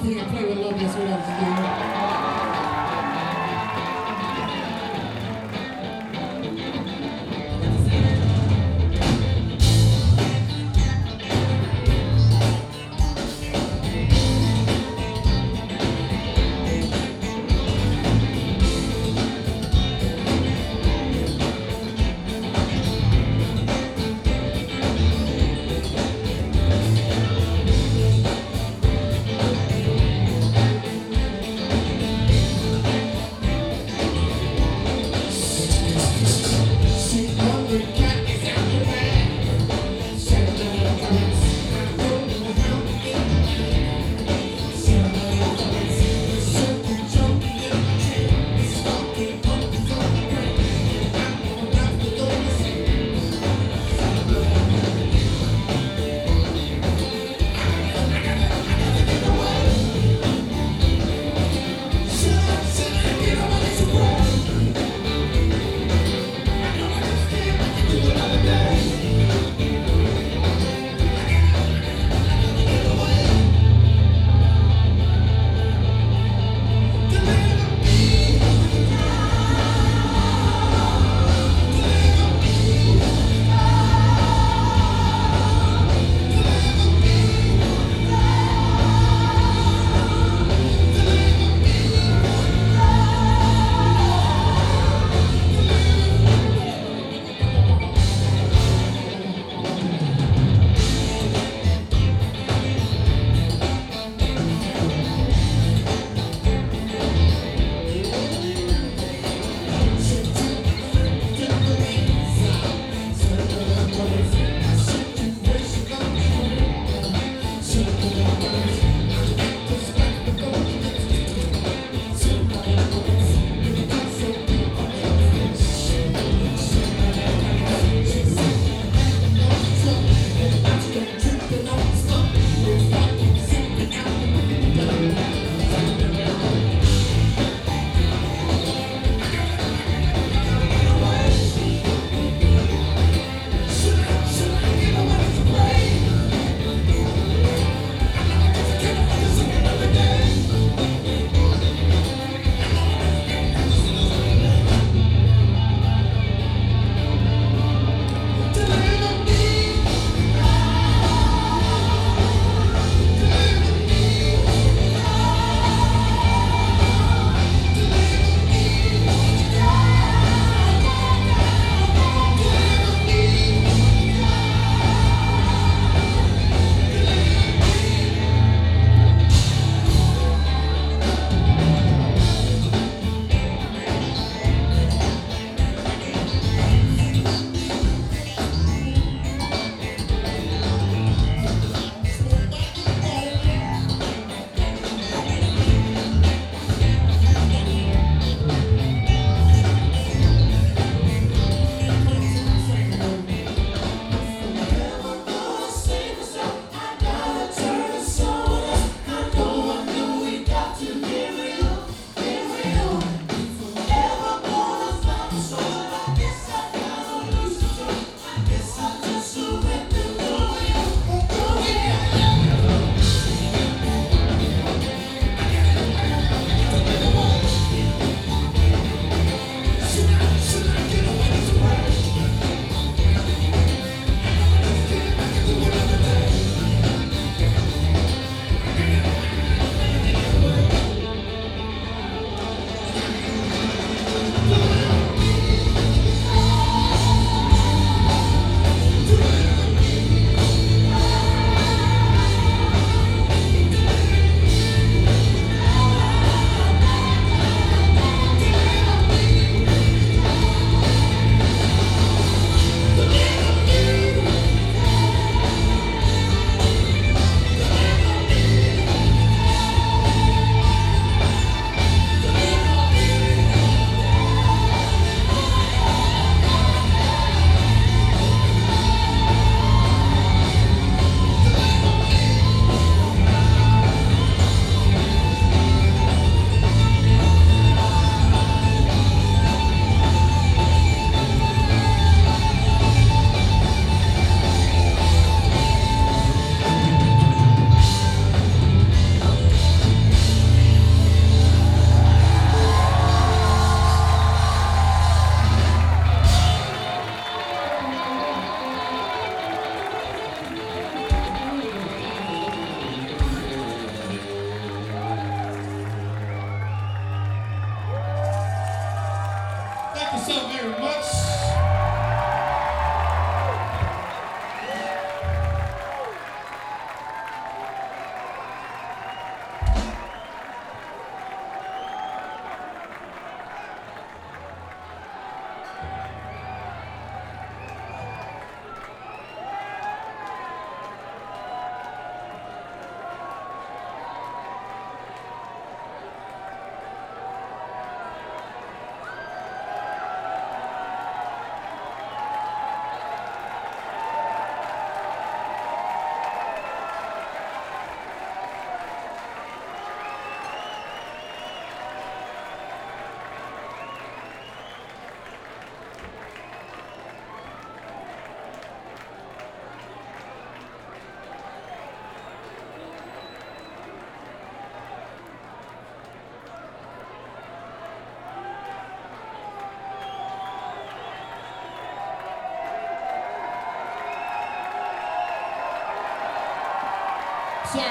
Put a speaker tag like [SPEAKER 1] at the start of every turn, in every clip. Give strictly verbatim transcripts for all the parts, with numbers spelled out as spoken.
[SPEAKER 1] out there and play with love. That's what I was doing.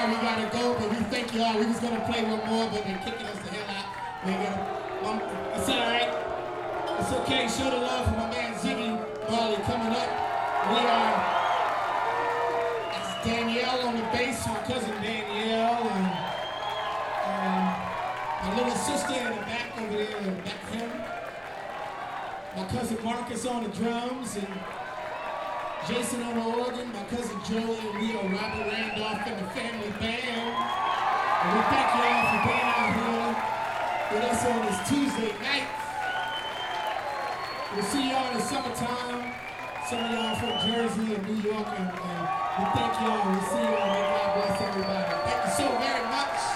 [SPEAKER 1] sorry we gotta go, but we thank y'all. We was gonna play one more, but they're kicking us the hell out. We gotta, um, it's all right. It's okay. Show the love for my man Ziggy Marley coming up. We are. It's Danielle on the bass, my cousin Danielle, and, and my little sister in the back over there, in the back of him. My cousin Marcus on the drums, and Jason on the organ, my cousin Joey, and we are Robert Randolph and the family band. And we thank y'all for being out here with us on this Tuesday night. We'll see y'all in the summertime. Some of y'all from Jersey and New York, and, and we thank y'all. We'll see y'all. May God bless everybody. Thank you so very much.